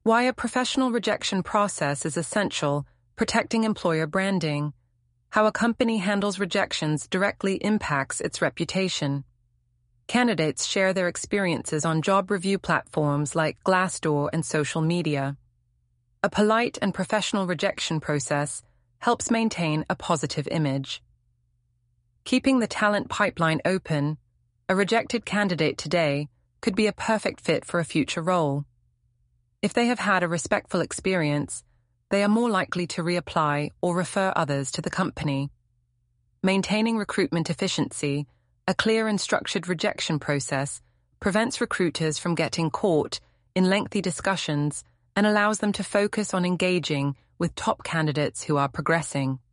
Why a professional rejection process is essential, protecting employer branding. How a company handles rejections directly impacts its reputation. Candidates share their experiences on job review platforms like Glassdoor and social media. A polite and professional rejection process helps maintain a positive image. Keeping the talent pipeline open, a rejected candidate today could be a perfect fit for a future role. If they have had a respectful experience, they are more likely to reapply or refer others to the company. Maintaining recruitment efficiency, a clear and structured rejection process prevents recruiters from getting caught in lengthy discussions and allows them to focus on engaging with top candidates who are progressing.